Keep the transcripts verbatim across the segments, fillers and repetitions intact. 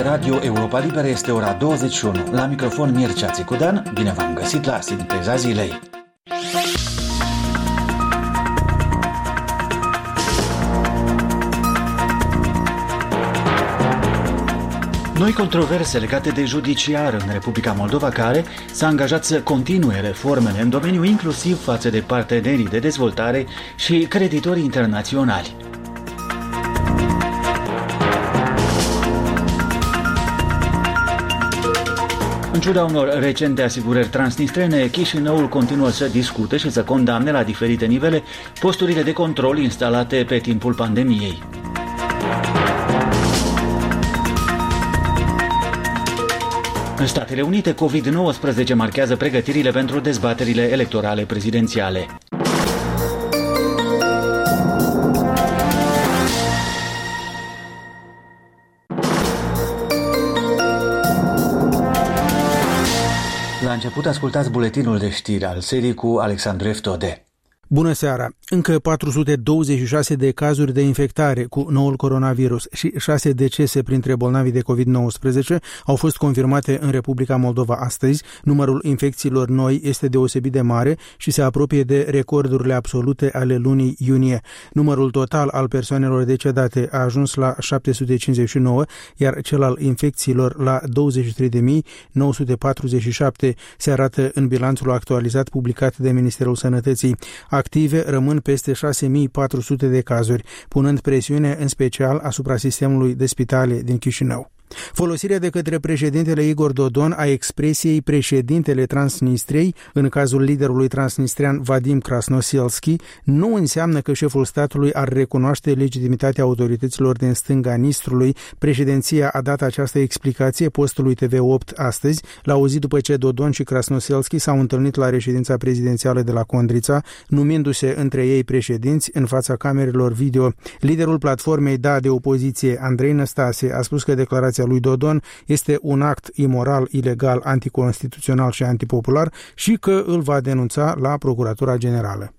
Radio Europa Liberă este ora douăzeci și unu. La microfon Mircea Țicudean, bine v-am găsit la Sinteza Zilei. Noi controverse legate de judiciar în Republica Moldova, care s-a angajat să continue reformele în domeniu, inclusiv față de partenerii de dezvoltare și creditorii internaționali. În ciuda unor recente asigurări transnistrene, Chișinăul continuă să discute și să condamne la diferite nivele posturile de control instalate pe timpul pandemiei. În Statele Unite, covid nouăsprezece marchează pregătirile pentru dezbaterile electorale prezidențiale. La început ascultați buletinul de știri al serii cu Alexandru Eftode. Bună seara! Încă patru sute douăzeci și șase de cazuri de infectare cu noul coronavirus și șase decese printre bolnavii de covid nouăsprezece au fost confirmate în Republica Moldova astăzi. Numărul infecțiilor noi este deosebit de mare și se apropie de recordurile absolute ale lunii iunie. Numărul total al persoanelor decedate a ajuns la șapte sute cincizeci și nouă, iar cel al infecțiilor la douăzeci și trei de mii nouă sute patruzeci și șapte, se arată în bilanțul actualizat publicat de Ministerul Sănătății. Active rămân peste șase mii patru sute de cazuri, punând presiune în special asupra sistemului de spitale din Chișinău. Folosirea de către președintele Igor Dodon a expresiei președintele Transnistriei, în cazul liderului transnistrian Vadim Krasnoselski, nu înseamnă că șeful statului ar recunoaște legitimitatea autorităților din stânga Nistrului. Președinția a dat această explicație postului T V opt astăzi, la o zi după ce Dodon și Krasnoselski s-au întâlnit la reședința prezidențială de la Condrița, numindu-se între ei președinți în fața camerelor video. Liderul platformei Da de opoziție, Andrei Năstase, a spus că declarația lui Dodon este un act imoral, ilegal, anticonstituțional și antipopular și că îl va denunța la Procuratura Generală.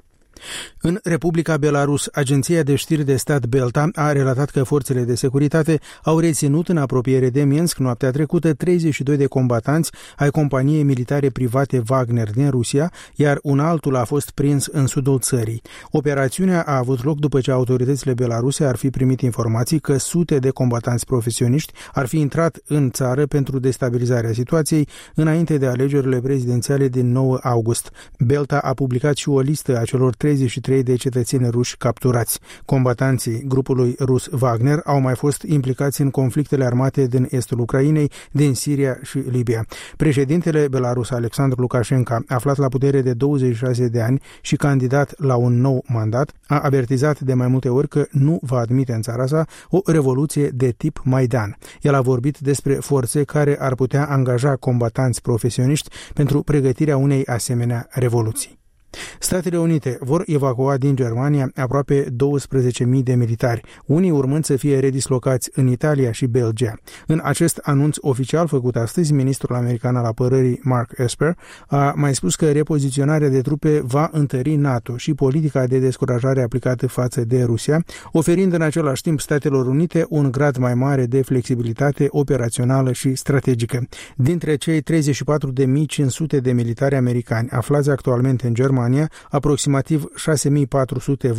În Republica Belarus, agenția de știri de stat Belta a relatat că forțele de securitate au reținut în apropiere de Minsk noaptea trecută treizeci și doi de combatanți ai companiei militare private Wagner din Rusia, iar un altul a fost prins în sudul țării. Operațiunea a avut loc după ce autoritățile belaruse ar fi primit informații că sute de combatanți profesioniști ar fi intrat în țară pentru destabilizarea situației înainte de alegerile prezidențiale din nouă august. Belta a publicat și o listă a celor treizeci și trei de cetățeni ruși capturați. Combatanții grupului rus Wagner au mai fost implicați în conflictele armate din estul Ucrainei, din Siria și Libia. Președintele belarus Alexandru Lukashenko, aflat la putere de douăzeci și șase de ani și candidat la un nou mandat, a avertizat de mai multe ori că nu va admite în țara sa o revoluție de tip Maidan. El a vorbit despre forțe care ar putea angaja combatanți profesioniști pentru pregătirea unei asemenea revoluții. Statele Unite vor evacua din Germania aproape douăsprezece mii de militari, unii urmând să fie redislocați în Italia și Belgia. În acest anunț oficial făcut astăzi, ministrul american al apărării Mark Esper a mai spus că repoziționarea de trupe va întări NATO și politica de descurajare aplicată față de Rusia, oferind în același timp Statelor Unite un grad mai mare de flexibilitate operațională și strategică. Dintre cei treizeci și patru de mii cinci sute de militari americani aflați actualmente în Germania, aproximativ șase mii patru sute